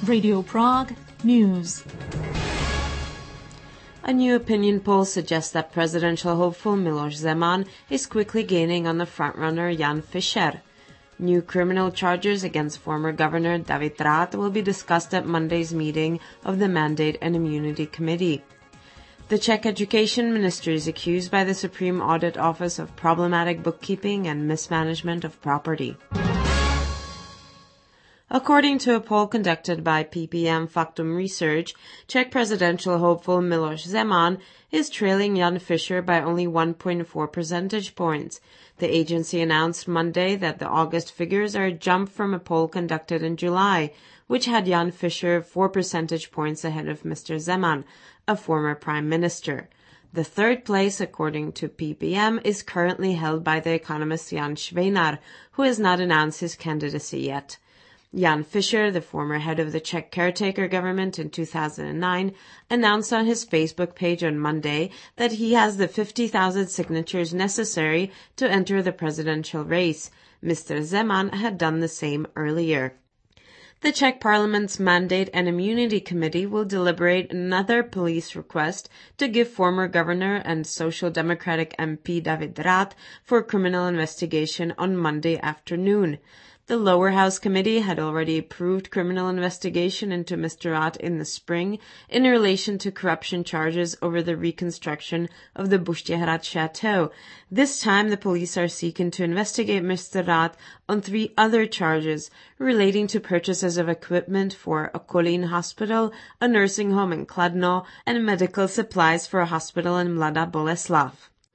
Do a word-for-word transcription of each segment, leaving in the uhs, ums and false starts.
Radio Prague News. A new opinion poll suggests that presidential hopeful Miloš Zeman is quickly gaining on the frontrunner Jan Fischer. New criminal charges against former Governor David Rath will be discussed at Monday's meeting of the Mandate and Immunity Committee. The Czech Education Ministry is accused by the Supreme Audit Office of problematic bookkeeping and mismanagement of property. According to a poll conducted by P P M Factum Research, Czech presidential hopeful Miloš Zeman is trailing Jan Fischer by only one point four percentage points. The agency announced Monday that the August figures are a jump from a poll conducted in July, which had Jan Fischer four percentage points ahead of Mister Zeman, a former prime minister. The third place, according to P P M, is currently held by the economist Jan Švejnar, who has not announced his candidacy yet. Jan Fischer, the former head of the Czech caretaker government in two thousand nine, announced on his Facebook page on Monday that he has the fifty thousand signatures necessary to enter the presidential race. Mister Zeman had done the same earlier. The Czech Parliament's Mandate and Immunity Committee will deliberate another police request to give former governor and Social Democratic M P David Rath for criminal investigation on Monday afternoon. The lower house committee had already approved criminal investigation into Mister Rath in the spring in relation to corruption charges over the reconstruction of the Buštěhrad Chateau. This time the police are seeking to investigate Mister Rath on three other charges relating to purchases of equipment for a Kolín hospital, a nursing home in Kladno, and medical supplies for a hospital in Mladá Boleslav.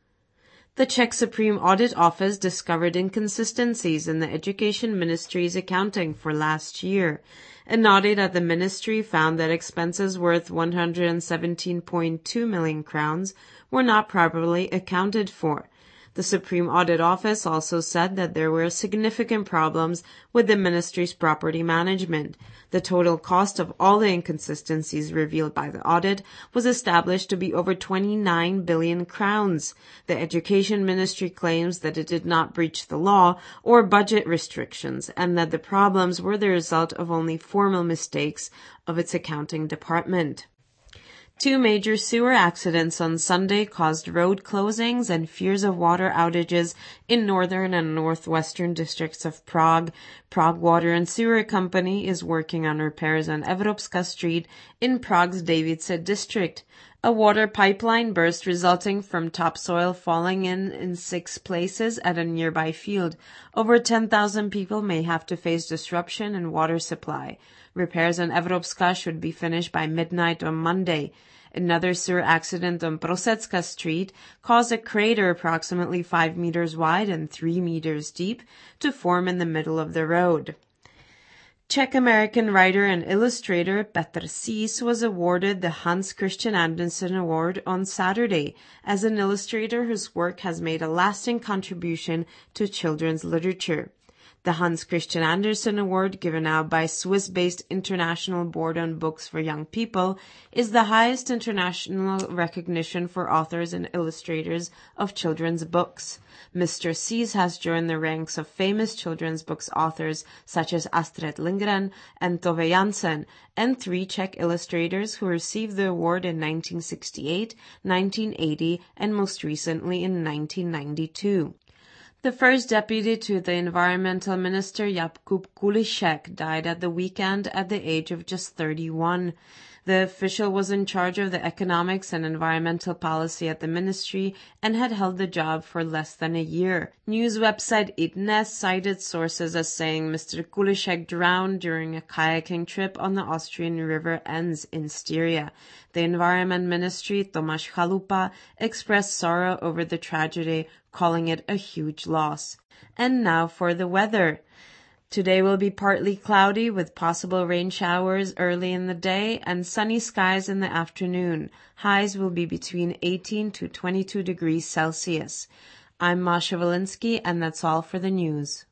The Czech Supreme Audit Office discovered inconsistencies in the Education Ministry's accounting for last year. An audit at the ministry found that expenses worth one hundred seventeen point two million crowns were not properly accounted for. The Supreme Audit Office also said that there were significant problems with the ministry's property management. The total cost of all the inconsistencies revealed by the audit was established to be over twenty-nine billion crowns. The Education Ministry claims that it did not breach the law or budget restrictions and that the problems were the result of only formal mistakes of its accounting department. Two major sewer accidents on Sunday caused road closings and fears of water outages in northern and northwestern districts of Prague. Prague Water and Sewer Company is working on repairs on Evropská Street in Prague's Davice district. A water pipeline burst resulting from topsoil falling in in six places at a nearby field. Over ten thousand people may have to face disruption in water supply. Repairs on Evropská should be finished by midnight on Monday. Another sewer accident on Prosecká Street caused a crater approximately five meters wide and three meters deep to form in the middle of the road. Czech-American writer and illustrator Petr Sis was awarded the Hans Christian Andersen Award on Saturday as an illustrator whose work has made a lasting contribution to children's literature. The Hans Christian Andersen Award, given out by Swiss-based International Board on Books for Young People, is the highest international recognition for authors and illustrators of children's books. Mister Sis has joined the ranks of famous children's books authors such as Astrid Lindgren and Tove Jansson, and three Czech illustrators who received the award in nineteen sixty-eight, nineteen eighty, and most recently in nineteen ninety-two. The first deputy to the environmental minister, Jakub Kulíšek, died at the weekend at the age of just thirty-one. The official was in charge of the economics and environmental policy at the ministry and had held the job for less than a year. News website iDnes cited sources as saying Mister Kulíšek drowned during a kayaking trip on the Austrian river Enns in Styria. The Environment Ministry, Tomáš Chalupa, expressed sorrow over the tragedy, calling it a huge loss. And now for the weather. Today will be partly cloudy with possible rain showers early in the day and sunny skies in the afternoon. Highs will be between eighteen to twenty-two degrees Celsius. I'm Masha Volinsky, and that's all for the news.